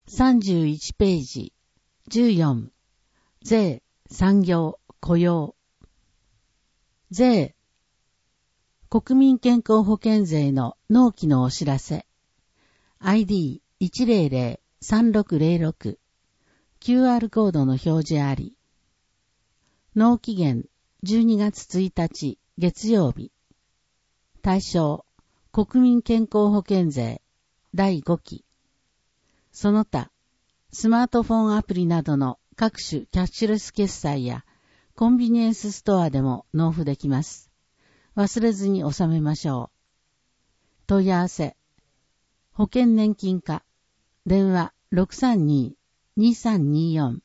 31ページ、14、税、産業、雇用。税、国民健康保険税の納期のお知らせ。ID1003606、QR コードの表示あり。納期限12月1日月曜日。対象、国民健康保険税第5期。その他、スマートフォンアプリなどの各種キャッシュレス決済やコンビニエンスストアでも納付できます。忘れずに納めましょう。問い合わせ。保険年金課。電話 632-2324。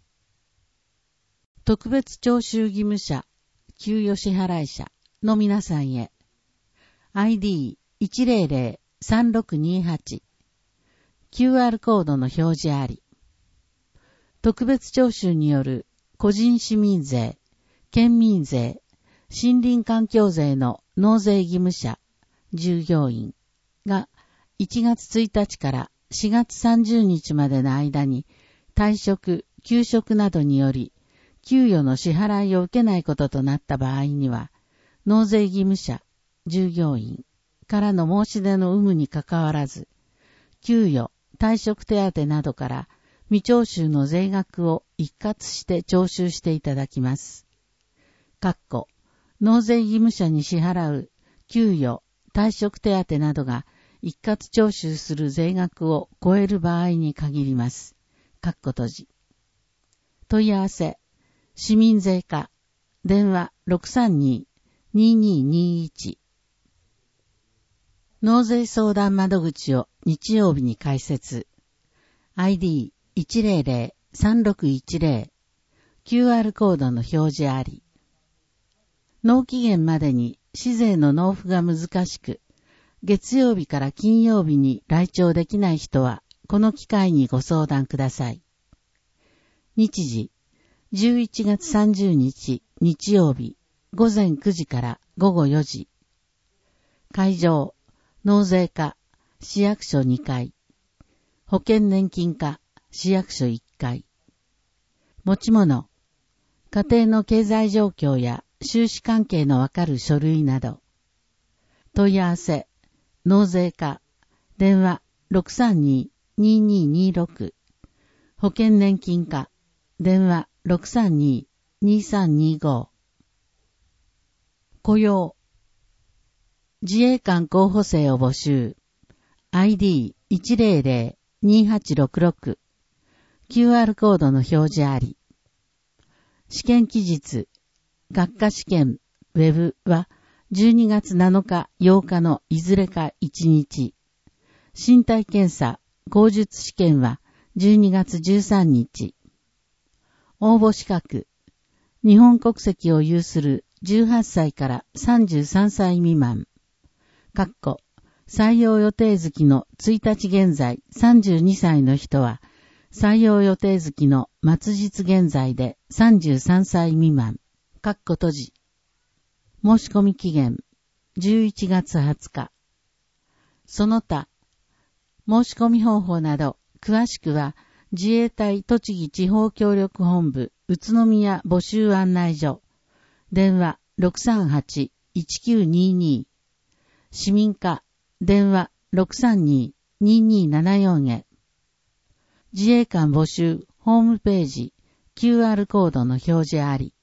特別徴収義務者、給与支払い者の皆さんへ。ID1003628。QR コードの表示あり。特別徴収による個人市民税、県民税、森林環境税の納税義務者、従業員が1月1日から4月30日までの間に退職、休職などにより給与の支払いを受けないこととなった場合には、納税義務者、従業員からの申し出の有無にかかわらず、給与、退職手当などから未徴収の税額を一括して徴収していただきます。納税義務者に支払う給与、退職手当などが一括徴収する税額を超える場合に限ります。問い合わせ。市民税課。電話 632-2221。納税相談窓口を日曜日に開設。ID1003610。QR コードの表示あり。納期限までに市税の納付が難しく、月曜日から金曜日に来庁できない人は、この機会にご相談ください。日時、11月30日日曜日、午前9時から午後4時。会場、納税課、市役所2階。保険年金課、市役所1階。持ち物、家庭の経済状況や収支関係のわかる書類など。問い合わせ、納税課、電話 632-2226。保険年金課、電話 632-2325。雇用、自衛官候補生を募集。ID1002866。QR コードの表示あり。試験期日、学科試験、ウェブは12月7日、8日のいずれか1日。身体検査、口述試験は12月13日。応募資格、日本国籍を有する18歳から33歳未満。採用予定月の1日現在32歳の人は、採用予定月の末日現在で33歳未満。申し込み期限、11月20日。その他、申し込み方法など、詳しくは、自衛隊栃木地方協力本部宇都宮募集案内所。電話 638-1922。市民課、電話 632-2274 へ。自衛官募集ホームページ QR コードの表示あり。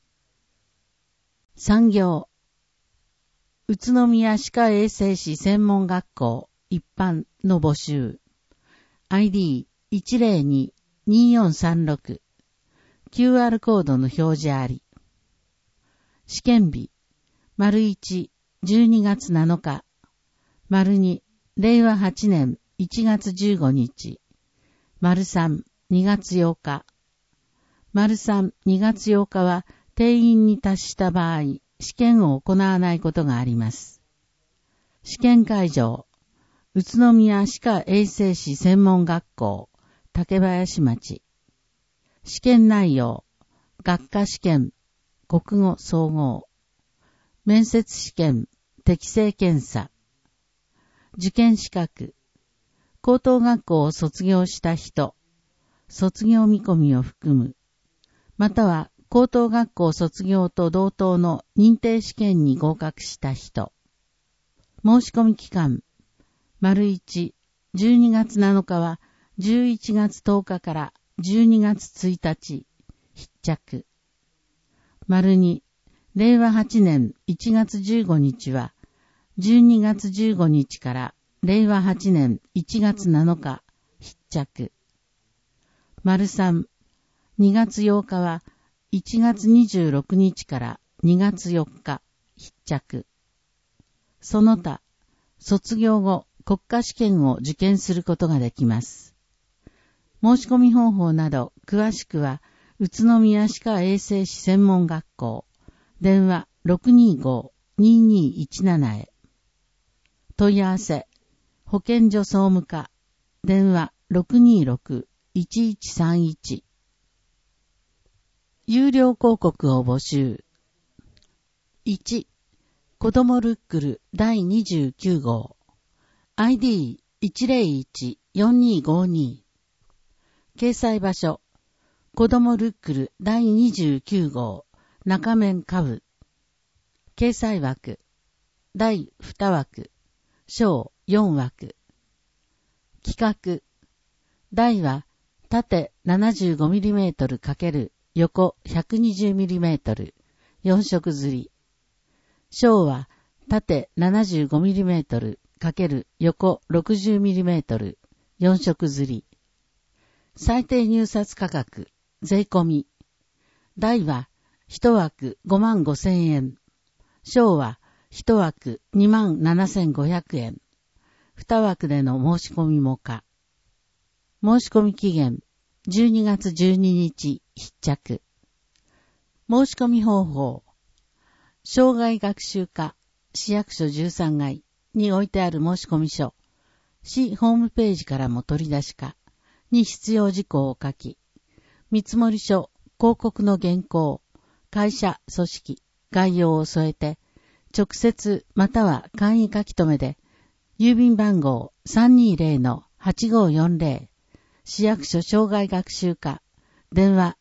産業、宇都宮歯科衛生士専門学校一般の募集。ID102-2436。QR コードの表示あり。試験日、1、12月7日。2、令和8年1月15日。3、2月8日。3、2月8日は定員に達した場合、試験を行わないことがあります。試験会場、宇都宮歯科衛生士専門学校、竹林町。試験内容、学科試験、国語総合。面接試験、適性検査。受験資格、 高等学校を卒業した人、卒業見込みを含む、または高等学校卒業と同等の認定試験に合格した人。申し込み期間、1、12月7日は11月10日から12月1日、必着。2、令和8年1月15日は12月15日から令和8年1月7日、必着。3、2月8日は1月26日から2月4日、必着。その他、卒業後、国家試験を受験することができます。申し込み方法など、詳しくは、宇都宮歯科衛生士専門学校、電話 625-2217 へ。問い合わせ、保健所総務課、電話 626-1131。有料広告を募集。1、子供ルックル第29号。ID101-4252。掲載場所、子供ルックル第29号、中面下部。掲載枠、第2枠、小4枠。企画、台は縦 75mm× 横 120mm、4色刷り。小は縦 75mm× 横 60mm、4色刷り。最低入札価格、税込み。台は1枠55,000円。小は1枠27,500円。2枠での申し込みも可。申し込み期限、12月12日必着。申し込み方法。障害学習課、市役所13階に置いてある申し込み書、市ホームページからも取り出しかに必要事項を書き、見積書、広告の原稿、会社、組織、概要を添えて、直接または簡易書き留めで、郵便番号 320-8540、市役所障害学習課、電話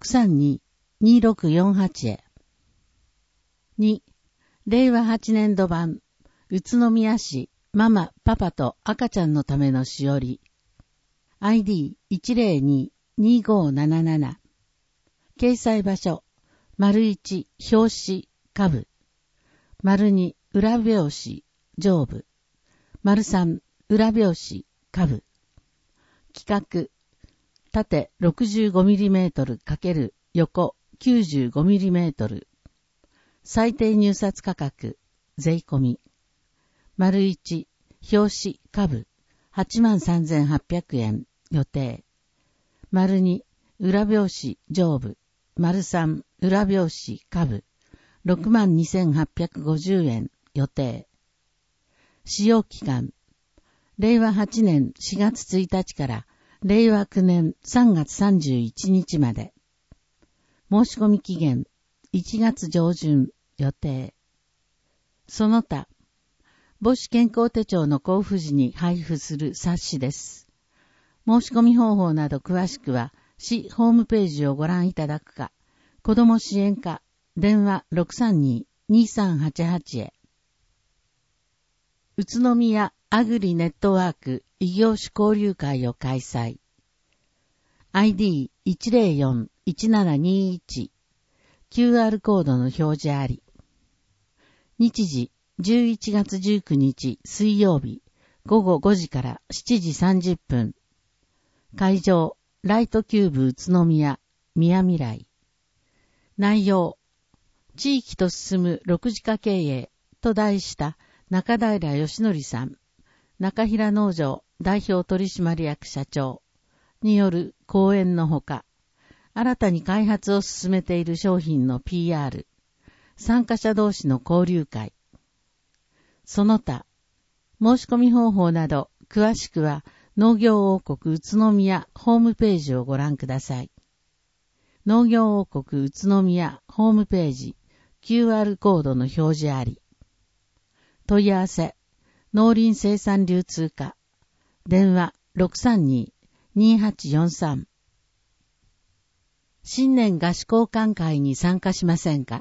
632-2648 へ。2、令和8年度版、宇都宮市ママ・パパと赤ちゃんのためのしおり。ID102-2577。掲載場所、1、表紙、下部。2、裏表紙、上部。3、裏表紙、下部。企画、縦 65mm× 横 95mm。最低入札価格、税込み。1、表紙、下部、83,800円、予定。2、裏表紙、上部。3、裏表紙、下部、62,850円、予定。使用期間、令和8年4月1日から令和9年3月31日まで。申し込み期限、1月上旬、予定。その他、母子健康手帳の交付時に配布する冊子です。申し込み方法など詳しくは、市ホームページをご覧いただくか、子ども支援課、電話 632-2388 へ。宇都宮アグリネットワーク異業種交流会を開催。ID104-1721。QR コードの表示あり。日時、11月19日水曜日、午後5時から7時30分。会場、ライトキューブ宇都宮、宮未来。内容、地域と進む6次化経営と題した中平義則さん、中平農場代表取締役社長による講演のほか、新たに開発を進めている商品の PR、参加者同士の交流会。その他、申し込み方法など詳しくは農業王国宇都宮ホームページをご覧ください。農業王国宇都宮ホームページ QR コードの表示あり。問い合わせ、農林生産流通課電話 632-2843。新年賀詞交換会に参加しませんか？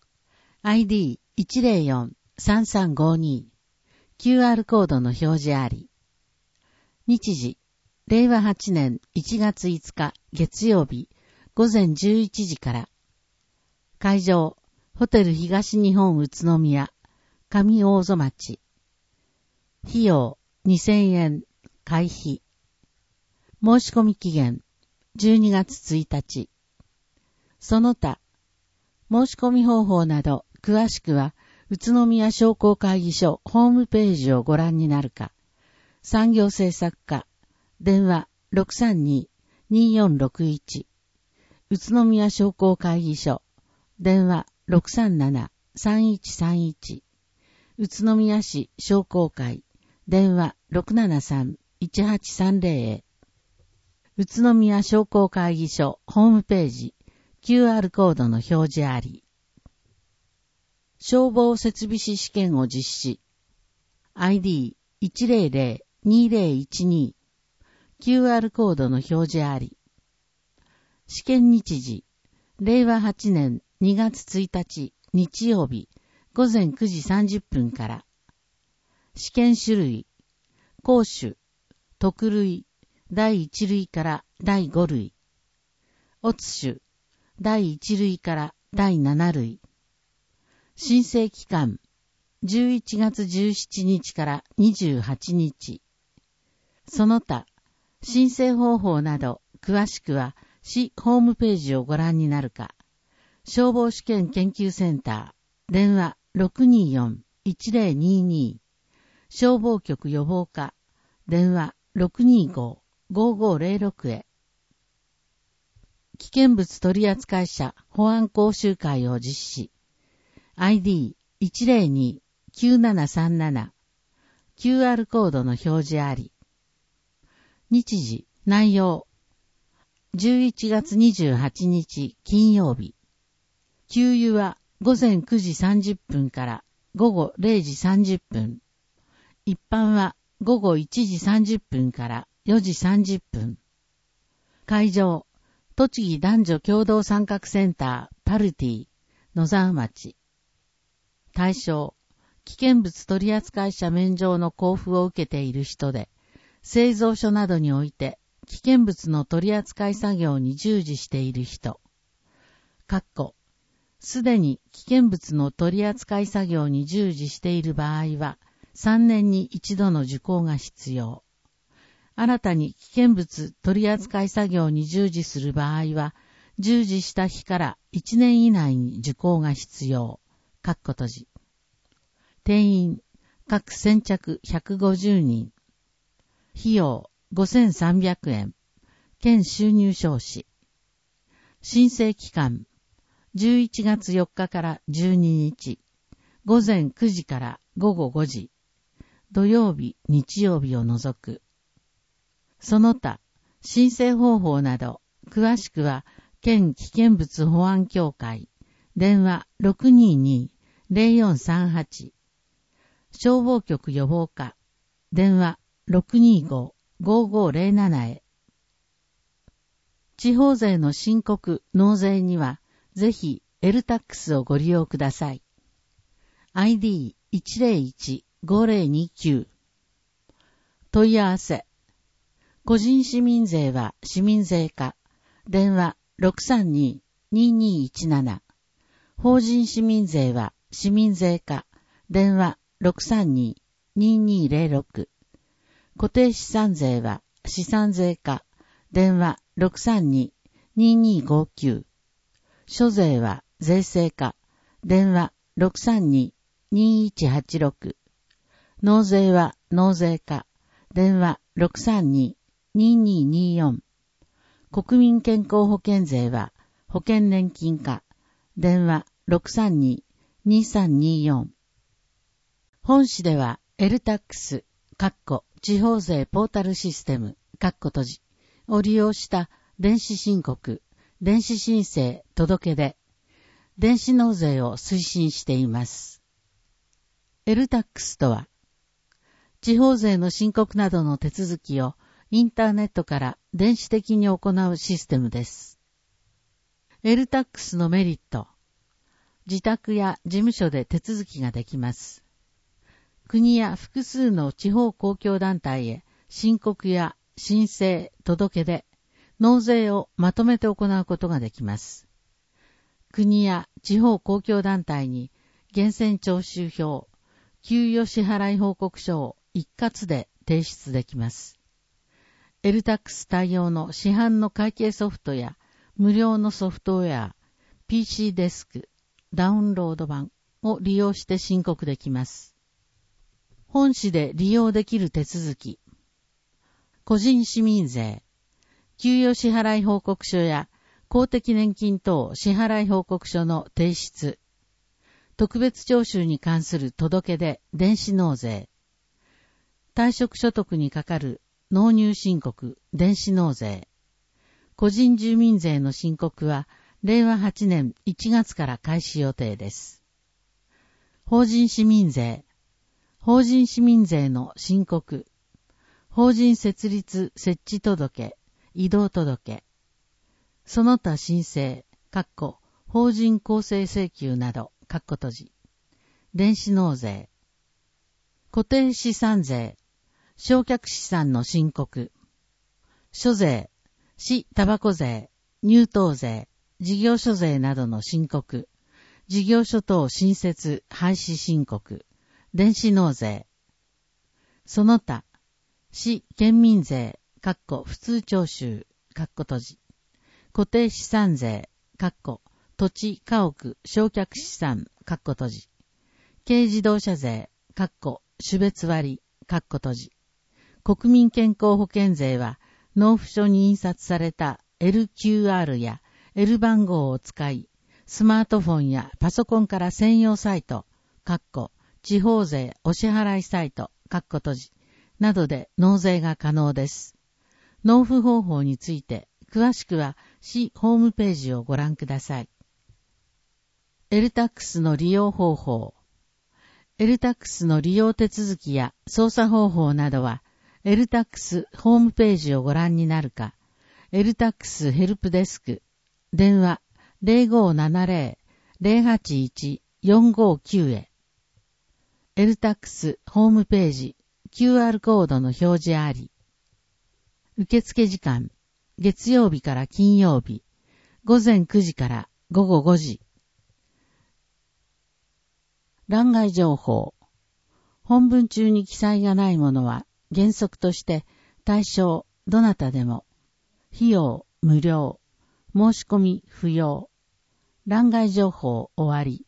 ID104-3352。QR コードの表示あり。日時、令和8年1月5日月曜日午前11時から。会場、ホテル東日本宇都宮、上大曽町。費用、2000円、会費。申し込み期限、12月1日。その他、申し込み方法など、詳しくは、宇都宮商工会議所ホームページをご覧になるか、産業政策課、電話 632-2461、宇都宮商工会議所、電話 637-3131、宇都宮市商工会、電話 673-1830 へ。宇都宮商工会議所ホームページ、QR コードの表示あり。消防設備士試験を実施。ID100-2012。QR コードの表示あり。試験日時、令和8年2月1日日曜日午前9時30分から。試験種類、公種、特類、第1類から第5類。乙種、第1類から第7類。申請期間、11月17日から28日。その他、申請方法など、詳しくは、市ホームページをご覧になるか、消防試験研究センター、電話 624-1022、消防局予防課、電話 625-5506 へ。危険物取扱者保安講習会を実施。ID102-9737。QR コードの表示あり。日時、内容。11月28日金曜日。給油は午前9時30分から午後0時30分。一般は午後1時30分から4時30分。会場、栃木男女共同参画センターパルティ、野沢町。対象、危険物取扱者免状の交付を受けている人で、製造所などにおいて危険物の取扱作業に従事している人。すでに危険物の取扱作業に従事している場合は、3年に一度の受講が必要。新たに危険物取扱作業に従事する場合は、従事した日から1年以内に受講が必要。閉じ。定員、各先着150人。費用、5300円。県収入証紙。申請期間、11月4日から12日。午前9時から午後5時。土曜日、日曜日を除く。その他、申請方法など、詳しくは、県危険物保安協会、電話 622-0438、消防局予防課、電話 625-5507 へ。地方税の申告・納税には、ぜひ、エルタックスをご利用ください。ID101-5029。問い合わせ。個人市民税は市民税課。電話 632-2217。法人市民税は市民税課。電話 632-2206。固定資産税は資産税課。電話 632-2259。諸税は税制課。電話 632-2186。納税は納税課。電話 632-2224。国民健康保険税は保険年金課。電話 632-2324。本市ではエルタックス、地方税ポータルシステム、閉じを利用した電子申告、電子申請、届け出、電子納税を推進しています。エルタックスとは、 地方税の申告などの手続きをインターネットから電子的に行うシステムです。LTAX のメリット。自宅や事務所で手続きができます。国や複数の地方公共団体へ申告や申請、届け出、納税をまとめて行うことができます。国や地方公共団体に源泉徴収票、給与支払い報告書を一括で提出できます。LTAX 対応の市販の会計ソフトや無料のソフトウェア、PC デスク、ダウンロード版を利用して申告できます。本市で利用できる手続き。個人市民税、給与支払い報告書や公的年金等支払い報告書の提出、特別徴収に関する届け出、電子納税、退職所得にかかる納入申告、電子納税、個人住民税の申告は令和8年1月から開始予定です。法人市民税、法人市民税の申告、法人設立設置届、移動届、その他申請、法人構成請求など、閉じ、電子納税、固定資産税、償却資産の申告、諸税、市タバコ税、入湯税、事業所税などの申告、事業所等新設廃止申告、電子納税、その他、市県民税、普通徴収、閉じ、固定資産税、土地、家屋、償却資産、閉じ、軽自動車税、種別割、閉じ、国民健康保険税は、納付書に印刷された LQR や L 番号を使い、スマートフォンやパソコンから専用サイト、地方税お支払いサイト、閉じ、などで納税が可能です。納付方法について、詳しくは市ホームページをご覧ください。LTAX の利用方法。LTAX の利用手続きや操作方法などは、LTAX ホームページをご覧になるか、LTAX ヘルプデスク、電話 0570-081-459 へ。LTAX ホームページ、QR コードの表示あり。受付時間、月曜日から金曜日、午前9時から午後5時。欄外情報。本文中に記載がないものは、原則として対象どなたでも費用無料申し込み不要欄外情報終わり。